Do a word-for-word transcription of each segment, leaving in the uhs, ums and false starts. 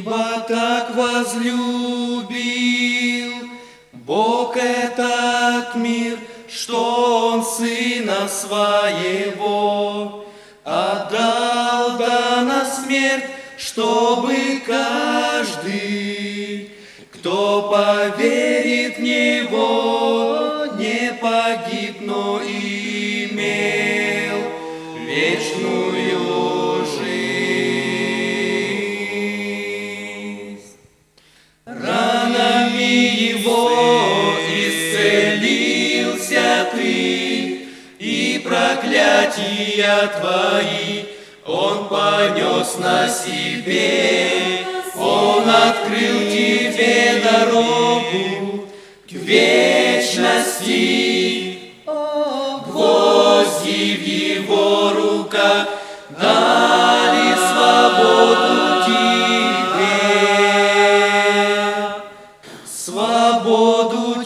Ибо так возлюбил Бог этот мир, что Он Сына Своего отдал да на смерть, чтобы каждый, кто поверит в Него, не погиб, но имел вечную жизнь. Ранами Его исцелился ты, и проклятия твои Он понес на себе. Он открыл тебе дорогу к вечности. Гвозди в Его руках дали свободу тебе. Свободу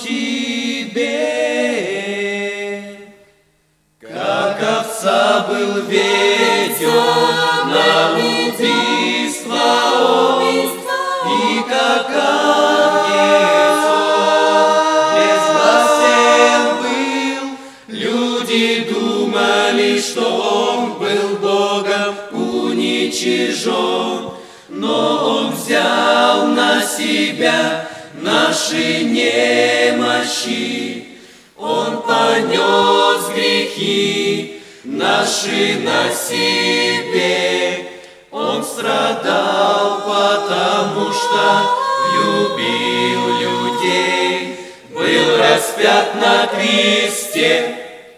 тебе. Как овца был веден на убийство он, и как агнец он безгласен был. Люди думали, что он был Богом уничижен, но он взял на себя наши немощи. Он понес грехи наши на себе. Он страдал, потому что любил людей, был распят на кресте,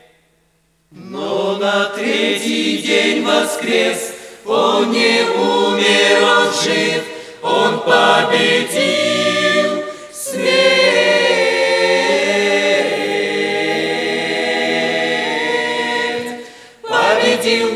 но на третий день воскрес. Он не умер, он жив, он победил смерть, победил.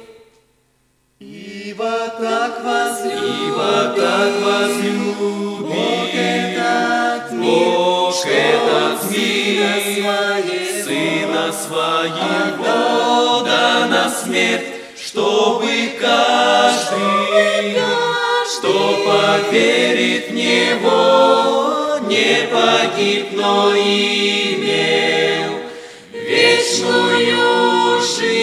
Ибо так возлюбил, ибо так возлюбил Бог этот мир, Бог этот мир, Сына Своего да на смерть, чтобы каждый, кто поверит в Него, не погиб, но имел вечную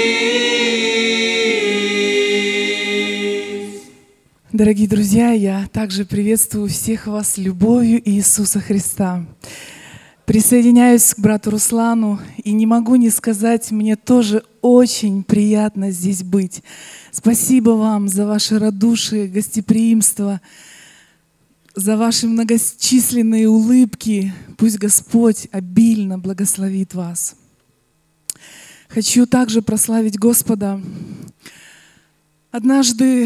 жизнь. Дорогие друзья, я также приветствую всех вас любовью Иисуса Христа. Присоединяюсь к брату Руслану и не могу не сказать, мне тоже очень приятно здесь быть. Спасибо вам за ваше радушие, гостеприимство, за ваши многочисленные улыбки. Пусть Господь обильно благословит вас. Хочу также прославить Господа. Однажды,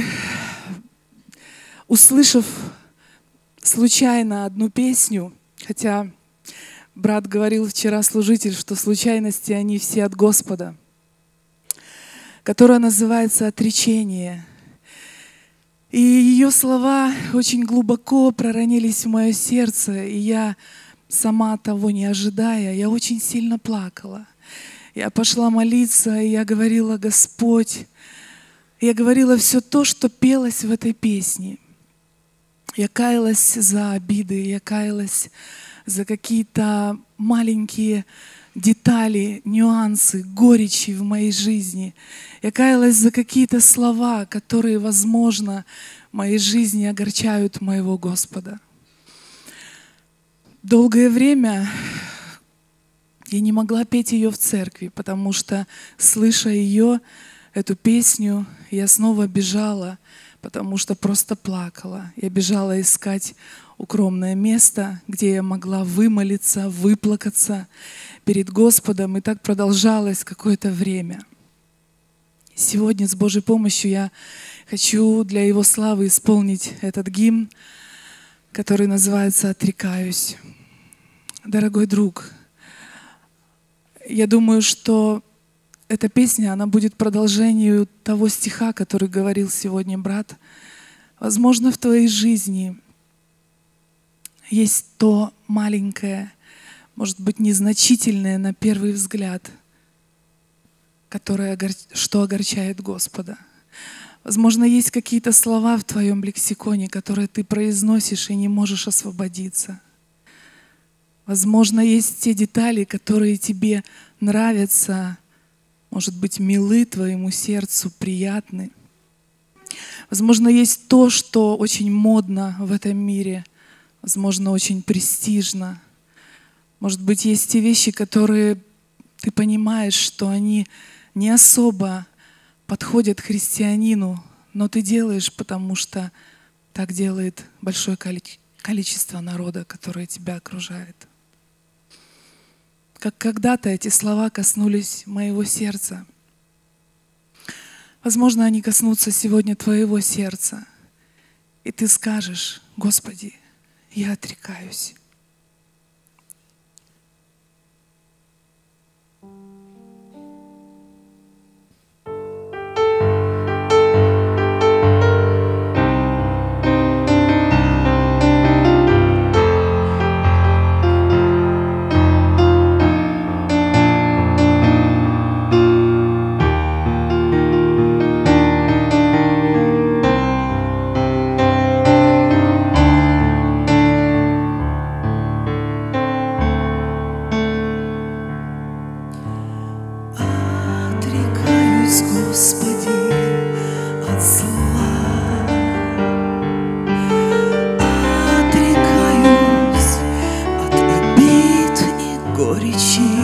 услышав случайно одну песню, хотя брат говорил вчера, служитель, что случайности, они все от Господа, которая называется «Отречение». И ее слова очень глубоко проронились в мое сердце, и я, сама того не ожидая, я очень сильно плакала. Я пошла молиться, и я говорила: «Господь», я говорила все то, что пелось в этой песне. Я каялась за обиды, я каялась за какие-то маленькие детали, нюансы, горечи в моей жизни. Я каялась за какие-то слова, которые, возможно, в моей жизни огорчают моего Господа. Долгое время я не могла петь ее в церкви, потому что, слыша ее, эту песню, я снова бежала, потому что просто плакала. Я бежала искать укромное место, где я могла вымолиться, выплакаться перед Господом. И так продолжалось какое-то время. Сегодня с Божьей помощью я хочу для Его славы исполнить этот гимн, который называется «Отрекаюсь». Дорогой друг, я думаю, что эта песня, она будет продолжением того стиха, который говорил сегодня брат. Возможно, в твоей жизни есть то маленькое, может быть, незначительное на первый взгляд, которое, что огорчает Господа. Возможно, есть какие-то слова в твоем лексиконе, которые ты произносишь и не можешь освободиться. Возможно, есть те детали, которые тебе нравятся, может быть, милы твоему сердцу, приятны. Возможно, есть то, что очень модно в этом мире, возможно, очень престижно. Может быть, есть те вещи, которые ты понимаешь, что они не особо подходят христианину, но ты делаешь, потому что так делает большое количество народа, которое тебя окружает. Как когда-то эти слова коснулись моего сердца. Возможно, они коснутся сегодня твоего сердца, и ты скажешь: Господи, я отрекаюсь. Господи, от зла, отрекаюсь от обид и горечи,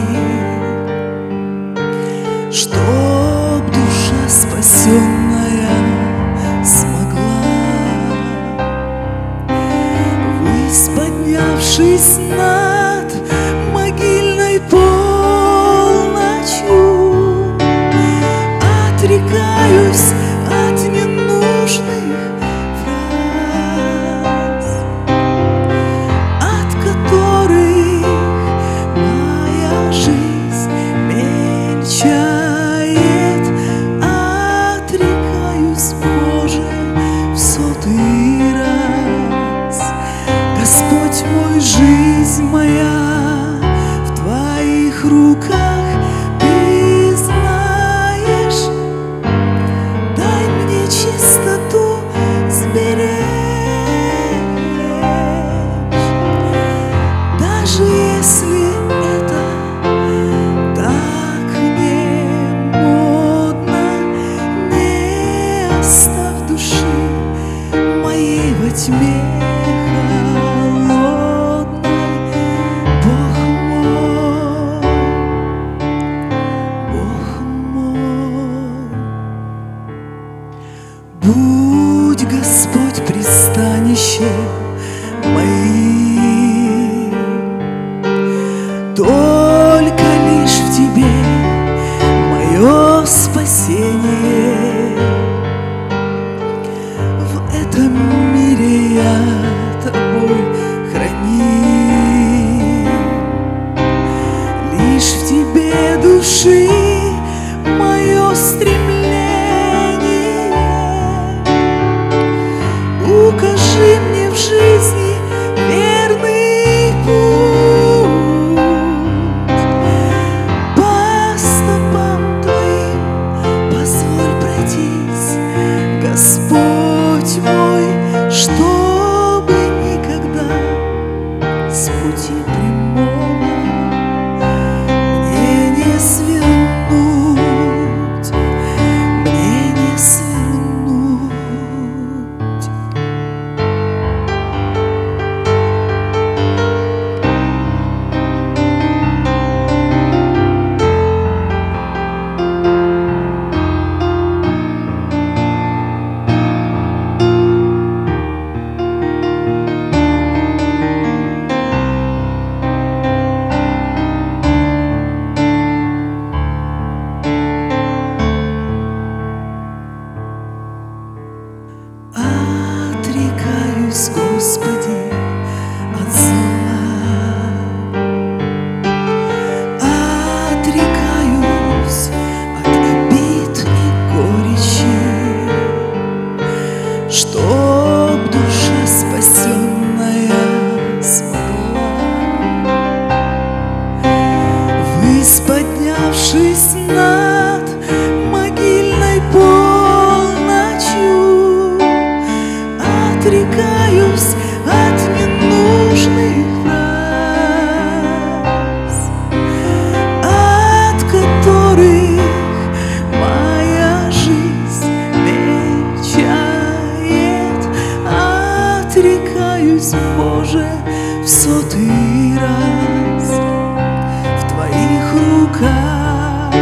чтоб душа спасенная смогла, ввысь поднявшись над могильной полночью. Отрекаюсь от ненужных фраз, от которых моя жизнь мельчает. Отрекаюсь, Боже, в сотый раз. Господь мой, жизнь моя в Твоих руках. Чистоту сберечь, даже если это так не модно. Не оставь души моей во тьме холодной, Бог мой, Бог мой. Будь, Господь, пристанищем моим, только лишь в Тебе мое спасение. В этом мире я Тобой храним, лишь в Тебе души мое стремление. Укажи мне в жизни верный путь, по стопам Твоим позволь пройтись, Господь мой, чтобы никогда с пути прямого мне не свернуть, мне не свернуть. Отрекаюсь, Господи, от зла, отрекаюсь от обид и горечи, чтоб душа спасенная смогла, ввысь поднявшись над могильной полночью. отрекаюсь от ненужных фраз, от которых моя жизнь мельчает. Отрекаюсь, Боже, в сотый раз в Твоих руках.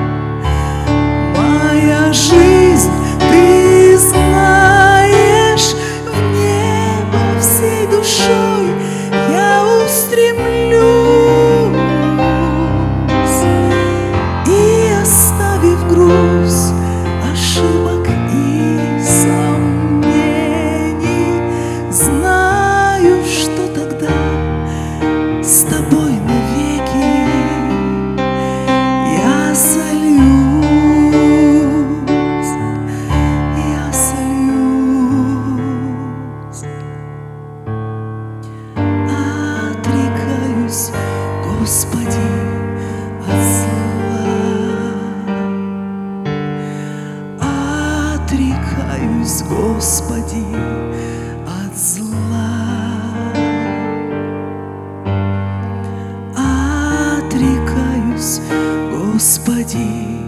Моя жизнь, Ты знаешь, в небо всей душой я устремлюсь. И оставив груз ошибок и сомнений, знаю, что тогда с Тобой навеки я сольюсь, я сольюсь. Отрекаюсь, Господи, от зла, отрекаюсь, Господи, от зла, отрекаюсь, Господи,